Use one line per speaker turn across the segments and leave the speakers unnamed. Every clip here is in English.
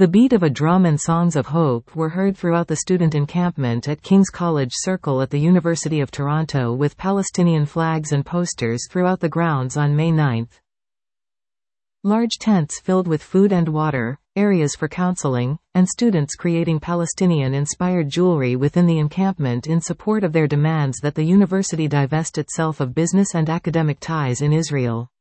The beat of a drum and songs of hope were heard throughout the student encampment at King's College Circle at the University of Toronto, with Palestinian flags and posters throughout the grounds on May 9. Large tents filled with food and water, areas for counseling, and students creating Palestinian-inspired jewelry within the encampment in support of their demands that the university divest itself of business and academic ties in Israel.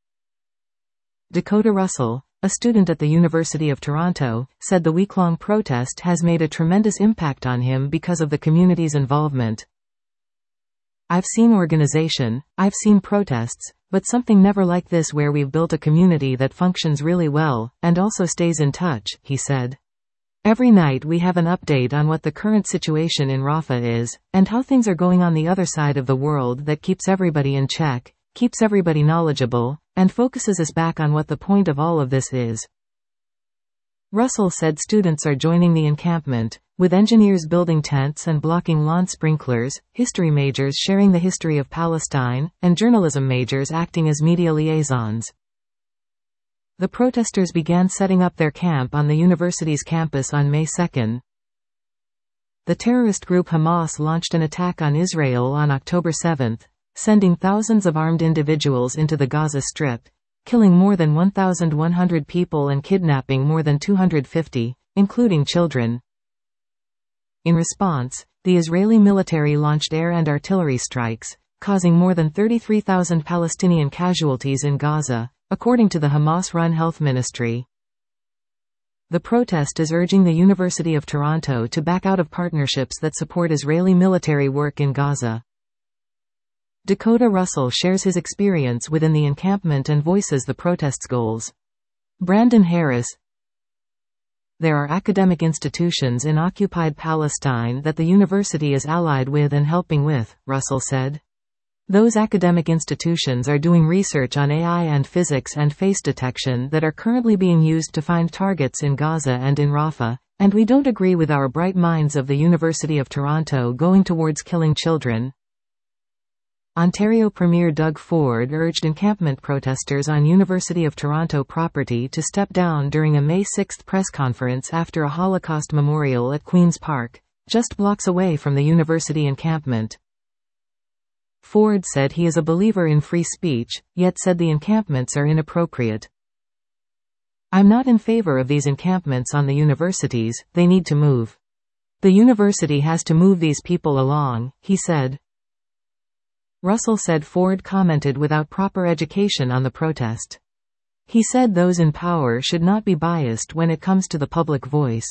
Dakota Russell, a student at the University of Toronto, said the week-long protest has made a tremendous impact on him because of the community's involvement. "I've seen organization, I've seen protests, but something never like this where we've built a community that functions really well, and also stays in touch," he said. "Every night we have an update on what the current situation in Rafah is, and how things are going on the other side of the world that keeps everybody in check, keeps everybody knowledgeable, and focuses us back on what the point of all of this is." Russell said students are joining the encampment, with engineers building tents and blocking lawn sprinklers, history majors sharing the history of Palestine, and journalism majors acting as media liaisons. The protesters began setting up their camp on the university's campus on May 2. The terrorist group Hamas launched an attack on Israel on October 7, sending thousands of armed individuals into the Gaza Strip, killing more than 1,100 people and kidnapping more than 250, including children. In response, the Israeli military launched air and artillery strikes, causing more than 33,000 Palestinian casualties in Gaza, according to the Hamas-run health ministry. The protest is urging the University of Toronto to back out of partnerships that support Israeli military work in Gaza. Dakota Russell shares his experience within the encampment and voices the protest's goals. Brandon Harris: "There are academic institutions in occupied Palestine that the university is allied with and helping with," Russell said. "Those academic institutions are doing research on AI and physics and face detection that are currently being used to find targets in Gaza and in Rafah, and we don't agree with our bright minds of the University of Toronto going towards killing children." Ontario Premier Doug Ford urged encampment protesters on University of Toronto property to step down during a May 6 press conference after a Holocaust memorial at Queen's Park, just blocks away from the university encampment. Ford said he is a believer in free speech, yet said the encampments are inappropriate. "I'm not in favor of these encampments on the universities, they need to move. The university has to move these people along," he said. Russell said Ford commented without proper education on the protest. He said those in power should not be biased when it comes to the public voice.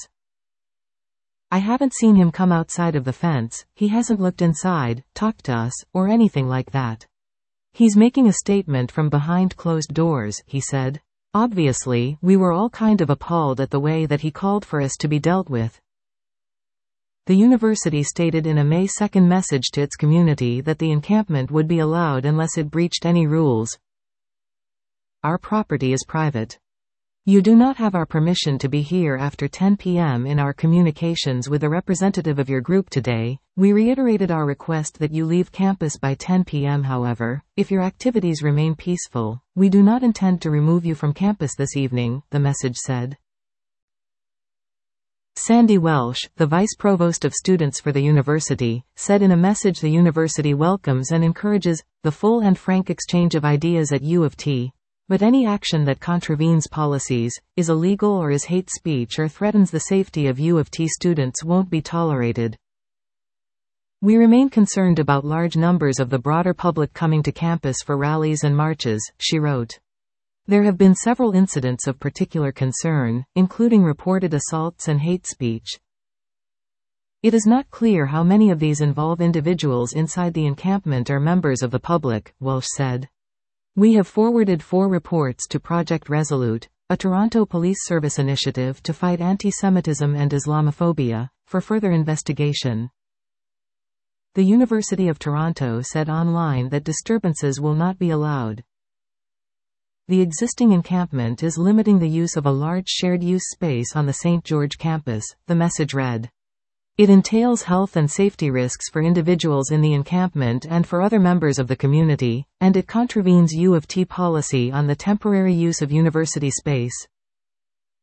"I haven't seen him come outside of the fence, he hasn't looked inside, talked to us, or anything like that. He's making a statement from behind closed doors," he said. "Obviously, we were all kind of appalled at the way that he called for us to be dealt with." The university stated in a May 2 message to its community that the encampment would be allowed unless it breached any rules. "Our property is private. You do not have our permission to be here after 10 p.m. In our communications with a representative of your group today, we reiterated our request that you leave campus by 10 p.m. However, if your activities remain peaceful, we do not intend to remove you from campus this evening," the message said. Sandy Welsh, the vice provost of students for the university, said in a message the university welcomes and encourages the full and frank exchange of ideas at U of T, but any action that contravenes policies, is illegal or is hate speech or threatens the safety of U of T students won't be tolerated. "We remain concerned about large numbers of the broader public coming to campus for rallies and marches," she wrote. "There have been several incidents of particular concern, including reported assaults and hate speech. It is not clear how many of these involve individuals inside the encampment or members of the public," Welsh said. "We have forwarded 4 reports to Project Resolute, a Toronto Police Service initiative to fight anti-Semitism and Islamophobia, for further investigation." The University of Toronto said online that disturbances will not be allowed. The existing encampment is limiting the use of a large shared-use space on the St. George campus, the message read. It entails health and safety risks for individuals in the encampment and for other members of the community, and it contravenes U of T policy on the temporary use of university space.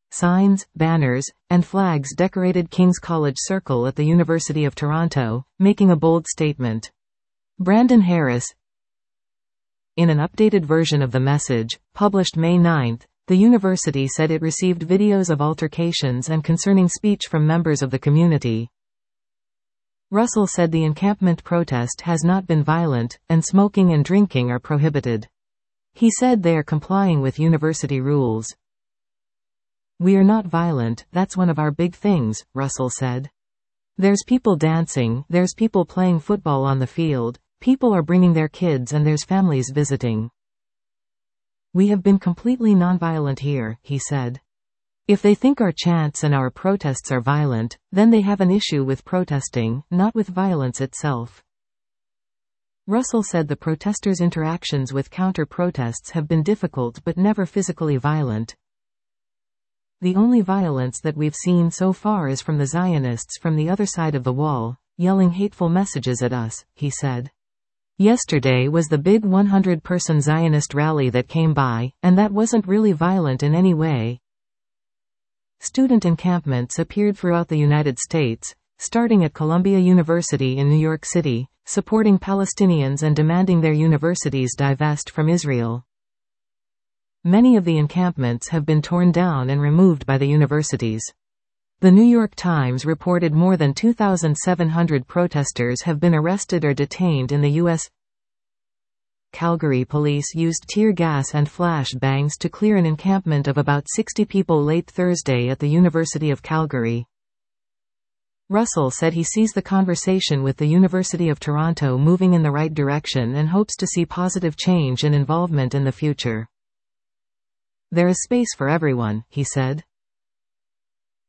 Signs, banners, and flags decorated King's College Circle at the University of Toronto, making a bold statement. Brandon Harris. In an updated version of the message, published May 9, the university said it received videos of altercations and concerning speech from members of the community. Russell said the encampment protest has not been violent, and smoking and drinking are prohibited. He said they are complying with university rules. "We are not violent, that's one of our big things," Russell said. "There's people dancing, there's people playing football on the field, people are bringing their kids and there's families visiting. We have been completely nonviolent here," he said. "If they think our chants and our protests are violent, then they have an issue with protesting, not with violence itself." Russell said the protesters' interactions with counter-protests have been difficult but never physically violent. "The only violence that we've seen so far is from the Zionists from the other side of the wall, yelling hateful messages at us," he said. "Yesterday was the big 100-person Zionist rally that came by, and that wasn't really violent in any way." Student encampments appeared throughout the United States, starting at Columbia University in New York City, supporting Palestinians and demanding their universities divest from Israel. Many of the encampments have been torn down and removed by the universities. The New York Times reported more than 2,700 protesters have been arrested or detained in the U.S. Calgary police used tear gas and flash bangs to clear an encampment of about 60 people late Thursday at the University of Calgary. Russell said he sees the conversation with the University of Toronto moving in the right direction and hopes to see positive change and involvement in the future. "There is space for everyone," he said.